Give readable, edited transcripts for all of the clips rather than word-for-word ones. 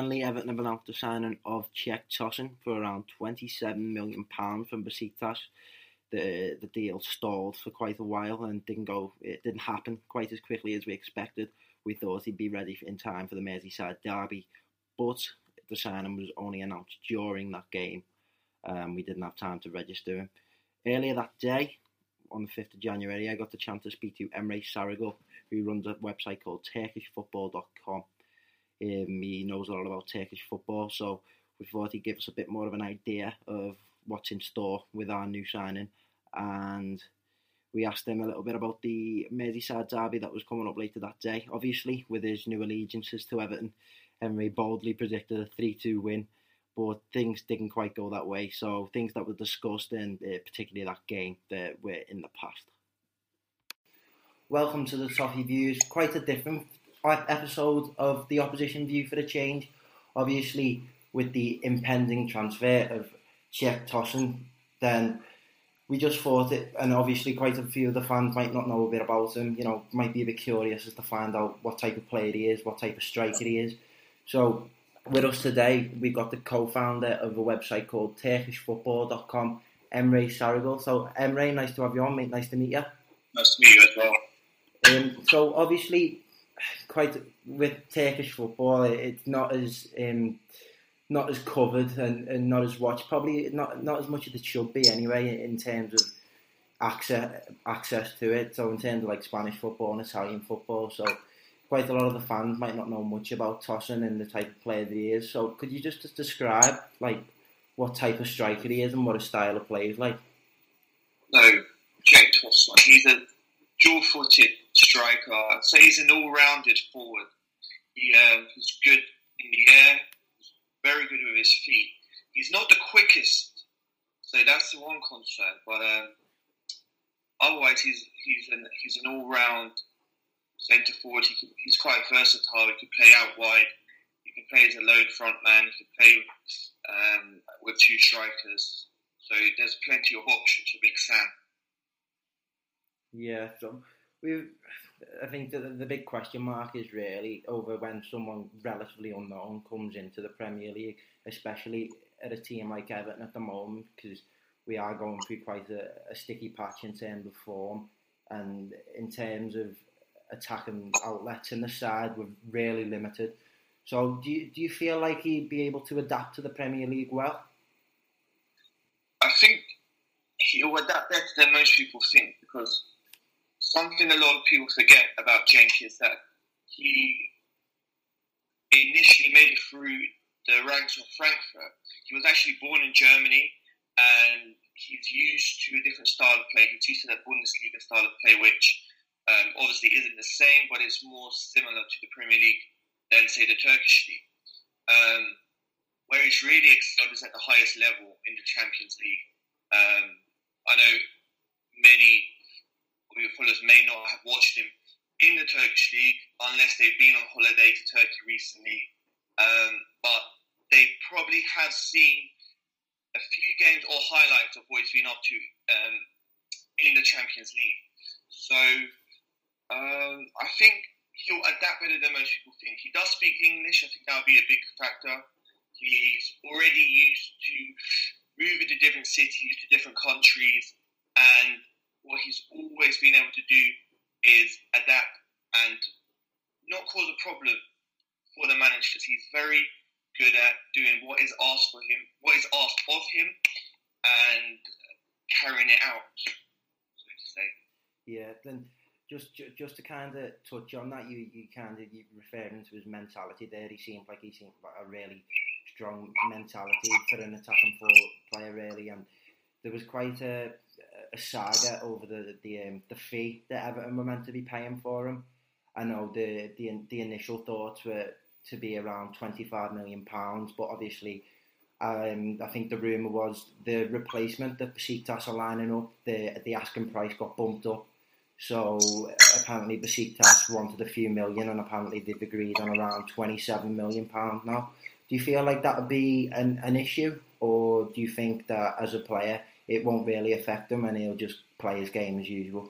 finally, Everton have announced the signing of Cech Tosin for around £27 million from Besiktas. The deal stalled for quite a while and it didn't happen quite as quickly as we expected. We thought he'd be ready in time for the Merseyside derby, but the signing was only announced during that game. We didn't have time to register him. Earlier that day, on the 5th of January, I got the chance to speak to Emre Sarıgül, who runs a website called TurkishFootball.com. He knows a lot about Turkish football, so we thought he'd give us a bit more of an idea of what's in store with our new signing. And we asked him a little bit about the Merseyside derby that was coming up later that day. Obviously, with his new allegiances to Everton, Emre boldly predicted a 3-2 win, but things didn't quite go that way. So things that were discussed in particularly that game that were in the past. Welcome to the Toffee Views. Quite a different episode of the opposition view for a change. Obviously, with the impending transfer of Cech Tosin, then we just thought it, and obviously quite a few of the fans might not know a bit about him, might be a bit curious as to find out what type of player he is, what type of striker he is. So with us today, we've got the co-founder of a website called TurkishFootball.com, Emre Sarıgül. So Emre, nice to have you on, mate. Nice to meet you. Nice to meet you as well. So obviously, quite with Turkish football, it's not as covered and not as watched. Probably not as much as it should be anyway in terms of access to it. So in terms of like Spanish football and Italian football, so quite a lot of the fans might not know much about Tosin and the type of player that he is. So could you just describe like what type of striker he is and what his style of play is like? No, Cech Tosin. He's a dual-footed striker. I'd say he's an all-rounded forward. He's good in the air, very good with his feet. He's not the quickest, so that's the one concern. But otherwise, he's an all-round centre forward. He's quite versatile. He can play out wide. He can play as a lone front man. He can play with two strikers. So there's plenty of options for Big Sam. Yeah, so I think the big question mark is really over when someone relatively unknown comes into the Premier League, especially at a team like Everton at the moment, because we are going through quite a sticky patch in terms of form and in terms of attacking outlets in the side, we're really limited. So do you feel like he'd be able to adapt to the Premier League well? I think he'll adapt better than most people think, because something a lot of people forget about Cenk is that he initially made it through the ranks of Frankfurt. He was actually born in Germany and he's used to a different style of play. He's used to that Bundesliga style of play, which obviously isn't the same, but it's more similar to the Premier League than, say, the Turkish League. Where he's really excelled is at the highest level in the Champions League. I know many of your followers may not have watched him in the Turkish League unless they've been on holiday to Turkey recently. But they probably have seen a few games or highlights of what he's been up to in the Champions League. So I think he'll adapt better than most people think. He does speak English. I think that'll be a big factor. He's already used to moving to different cities, to different countries, and what he's always been able to do is adapt and not cause a problem for the managers. He's very good at doing what is asked of him, and carrying it out, so to say. Yeah, then just to kind of touch on that, you referring to his mentality there. He seemed like a really strong mentality for an attacking forward player, really, and there was quite a saga over the fee that Everton were meant to be paying for him. I know the initial thoughts were to be around £25 million, but obviously I think the rumour was the replacement that Besiktas are lining up, the asking price got bumped up. So apparently Besiktas wanted a few million, and apparently they've agreed on around £27 million now. Do you feel like that would be an issue, or do you think that as a player it won't really affect him and he'll just play his game as usual?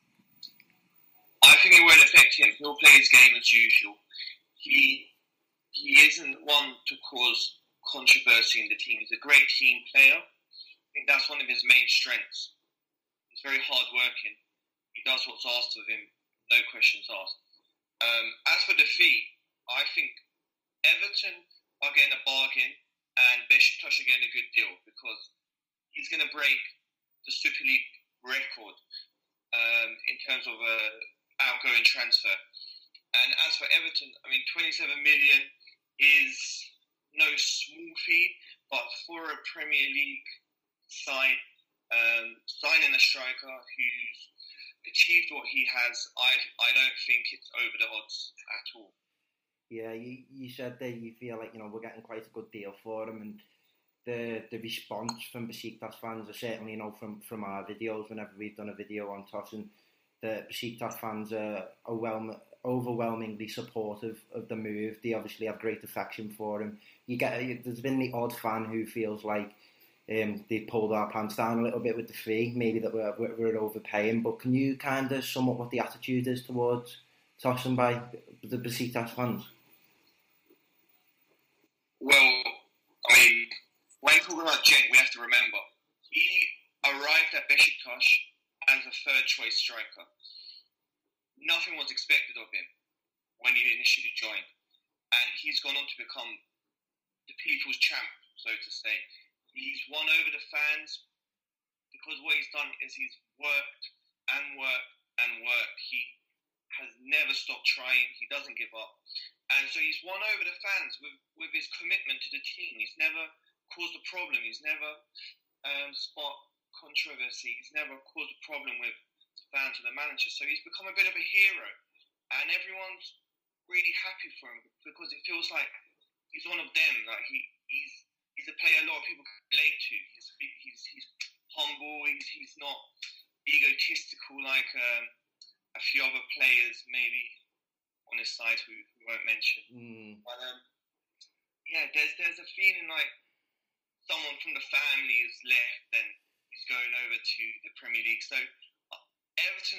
I think it won't affect him. He'll play his game as usual. he isn't one to cause controversy in the team. He's a great team player. I think that's one of his main strengths. He's very hard-working. He does what's asked of him, no questions asked. As for the fee, I think Everton are getting a bargain and Beşiktaş are getting a good deal because he's going to break the Super League record in terms of outgoing transfer. And as for Everton, I mean, 27 million is no small fee, but for a Premier League side, signing a striker who's achieved what he has, I don't think it's over the odds at all. Yeah, you said that you feel like, we're getting quite a good deal for him, and the response from Besiktas fans, are certainly, from our videos, whenever we've done a video on Tosun, the Besiktas fans are overwhelmingly supportive of the move. They obviously have great affection for him. There's been the odd fan who feels like they pulled our pants down a little bit with the fee, maybe that we're overpaying. But can you kind of sum up what the attitude is towards Tosun by the Besiktas fans? Well, I mean, when talking about Cenk, we have to remember he arrived at Beşiktaş as a third-choice striker. Nothing was expected of him when he initially joined, and he's gone on to become the people's champ, so to say. He's won over the fans because what he's done is he's worked and worked and worked. He has never stopped trying. He doesn't give up. And so he's won over the fans with his commitment to the team. He's never caused a problem. He's never sparked controversy. He's never caused a problem with the fans or the manager. So he's become a bit of a hero. And everyone's really happy for him because it feels like he's one of them. Like he's a player a lot of people can relate to. He's humble. He's not egotistical like a few other players maybe on his side who we won't mention. But yeah, there's a feeling like someone from the family has left and he's going over to the Premier League. So Everton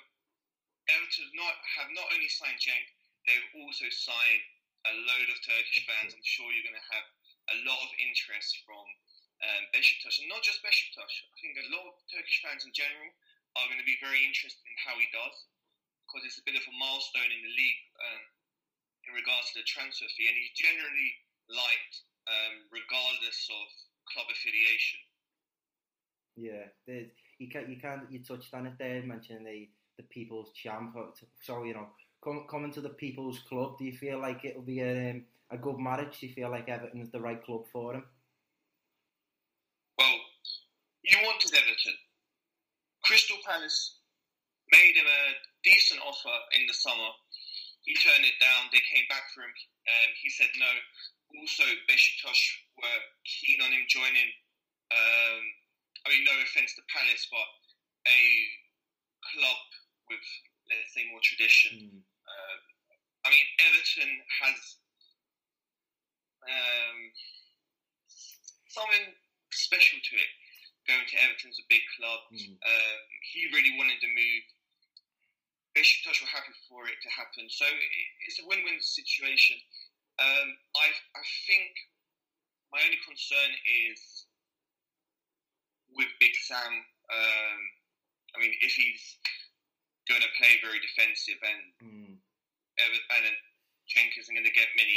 have not only signed Cenk, they've also signed a load of Turkish fans. I'm sure you're going to have a lot of interest from Beşiktaş, and not just Beşiktaş. I think a lot of Turkish fans in general are going to be very interested in how he does, because it's a bit of a milestone in the league in regards to the transfer fee, and he's generally liked regardless of club affiliation. Yeah, you touched on it there, mentioning the people's champ. So coming to the people's club, do you feel like it'll be a good marriage? Do you feel like Everton's the right club for him? Well, you wanted Everton. Crystal Palace made him a decent offer in the summer. He turned it down. They came back for him. He said no. Also, Beşiktaş were keen on him joining. I mean, no offence to Palace, but a club with, let's say, more tradition. I mean, Everton has something special to it. Going to Everton's a big club. He really wanted to move. Beşiktaş were happy for it to happen. So it's a win-win situation. I think my only concern is with Big Sam. I mean, if he's going to play very defensive and Cenk isn't going to get many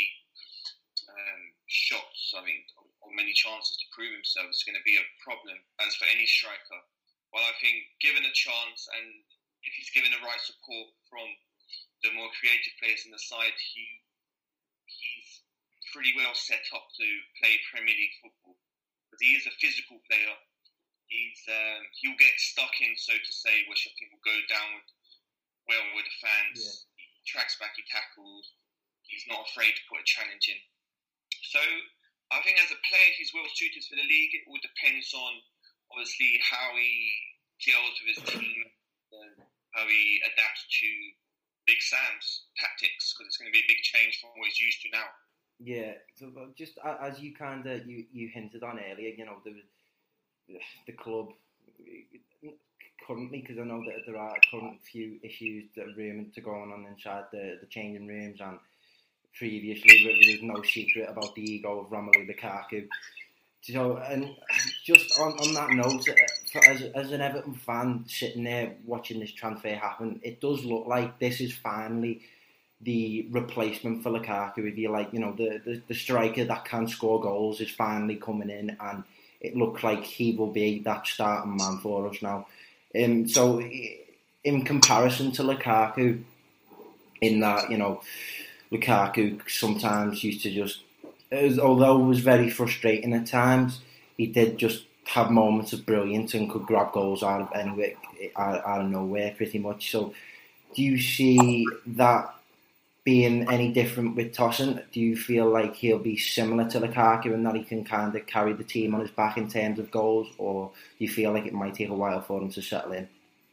shots, I mean, or many chances to prove himself, it's going to be a problem as for any striker. Well, I think given a chance and if he's given the right support from the more creative players in the side, he's pretty well set up to play Premier League football. But he is a physical player. He'll get stuck in, so to say, which I think will go down with the fans. Yeah. He tracks back, he tackles. He's not afraid to put a challenge in. So I think as a player, he's well suited for the league. It all depends on, obviously, how he gels with his team and how he adapts to Big Sam's tactics, because it's going to be a big change from what he's used to now. Yeah, so just as you kind of you hinted on earlier, the club currently, because I know that there are current few issues that are rumoured to going on inside the changing rooms, and previously, there's no secret about the ego of Romelu Lukaku. So, and just on that note, as an Everton fan sitting there watching this transfer happen, it does look like this is finally the replacement for Lukaku. If you like, the striker that can score goals is finally coming in, and it looks like he will be that starting man for us now. So, in comparison to Lukaku, in that, Lukaku sometimes used to just, although it was very frustrating at times, he did just have moments of brilliance and could grab goals out of anywhere, out of nowhere, pretty much. So, do you see that being any different with Tosin? Do you feel like he'll be similar to Lukaku and that he can kind of carry the team on his back in terms of goals, or do you feel like it might take a while for him to settle in?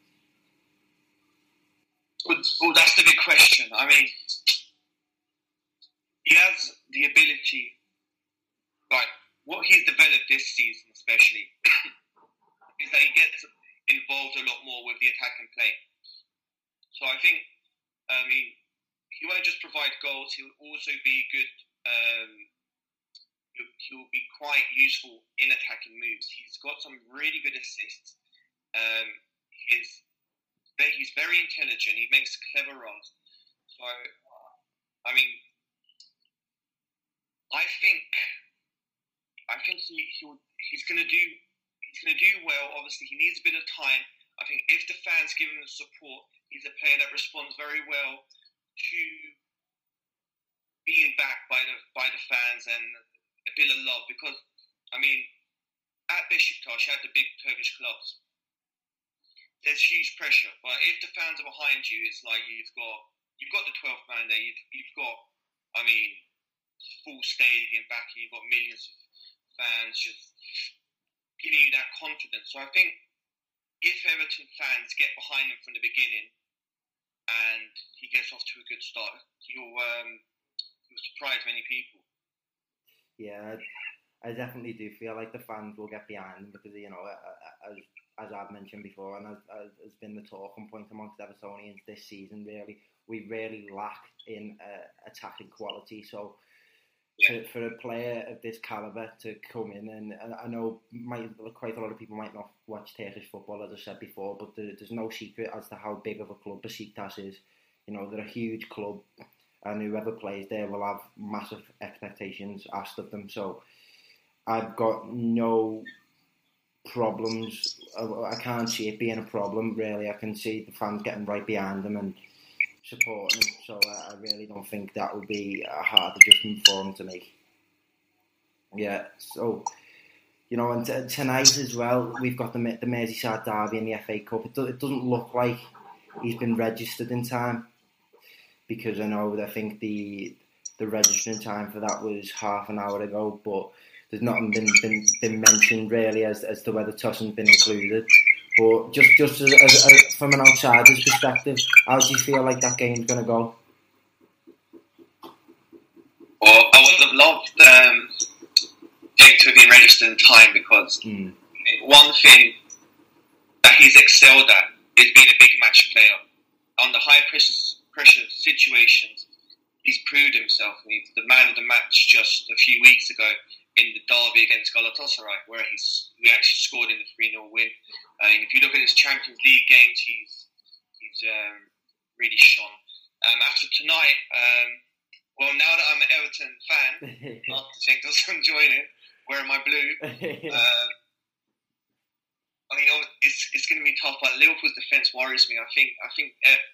Well, that's the big question. I mean, he has the ability, like what he's developed this season especially, is that he gets involved a lot more with the attacking play. So I think, he won't just provide goals, he'll also be good, he'll be quite useful in attacking moves. He's got some really good assists. He's very intelligent, he makes clever runs. So, I mean, I think he's going to do well. Obviously, he needs a bit of time. I think if the fans give him the support, he's a player that responds very well to being backed by the fans and a bit of love. Because I mean, at Besiktas, at the big Turkish clubs, there's huge pressure. But if the fans are behind you, it's like you've got the 12th man there. You've got, full stadium backing. You've got millions of fans just giving you that confidence. So I think if Everton fans get behind him from the beginning and he gets off to a good start, he'll surprise many people. Yeah, I definitely do feel like the fans will get behind him because, as I've mentioned before, and as has been the talking point amongst Evertonians this season, really, we really lack in attacking quality. So, for a player of this calibre to come in, and I know quite a lot of people might not watch Turkish football, as I said before, but there's no secret as to how big of a club Besiktas is. They're a huge club, and whoever plays there will have massive expectations asked of them. So, I've got no problems. I can't see it being a problem, really. I can see the fans getting right behind them and supporting him, so I really don't think that would be a hard adjustment for him to make. Yeah, so, and tonight as well, we've got the Merseyside derby in the FA Cup. It doesn't look like he's been registered in time, because I think the registering time for that was half an hour ago, but there's nothing been mentioned really as to whether Tosin's been included. But just as from an outsider's perspective, how do you feel like that game's going to go? Well, I would have loved him to have been registered in time, because one thing that he's excelled at is being a big match player. Under high pressure situations, he's proved himself. He's the man of the match just a few weeks ago in the derby against Galatasaray, where he actually scored in the 3-0 win. And if you look at his Champions League games, he's really shone. After tonight, well, now that I'm an Everton fan, after Cenk Tosun joining, wearing my blue, I mean, it's going to be tough. But Liverpool's defence worries me. I think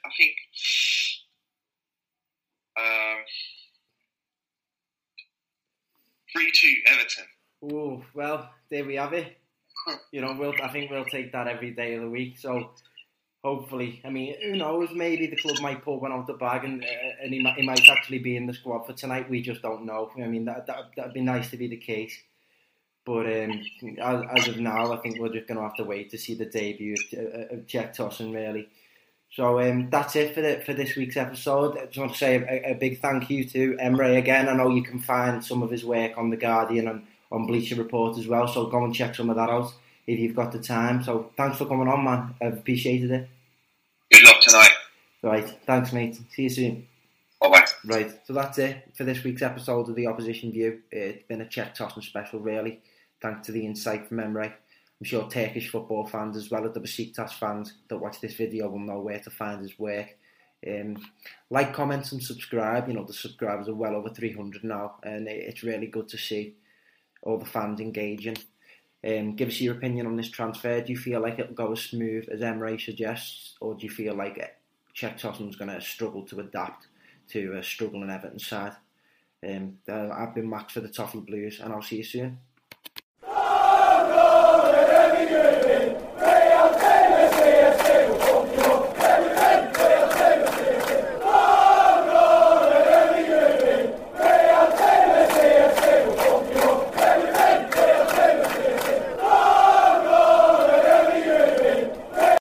3-2 Everton. Oh, well, there we have it. I think we'll take that every day of the week. So hopefully, I mean, who knows? Maybe the club might pull one out the bag, and he might actually be in the squad for tonight. We just don't know. I mean, that'd be nice to be the case. But as of now, I think we're just going to have to wait to see the debut of Cenk Tosun, really. So that's it for this week's episode. I just want to say a big thank you to Emre again. I know you can find some of his work on The Guardian and on Bleacher Report as well, so go and check some of that out if you've got the time. So thanks for coming on, man. I've appreciated it. Good luck tonight. Right, thanks, mate. See you soon. Bye-bye. Right, so that's it for this week's episode of The Opposition View. It's been a Czech Tosun special, really, thanks to the insight from Emre. I'm sure Turkish football fans, as well as the Besiktas fans that watch this video, will know where to find his work. Like, comment and subscribe. You know, the subscribers are well over 300 now, and it's really good to see all the fans engaging. Give us your opinion on this transfer. Do you feel like it'll go as smooth as Emre suggests, or do you feel like Czech Tosun's going to struggle to adapt to a struggling Everton side? I've been Max for the Toffee Blues, and I'll see you soon.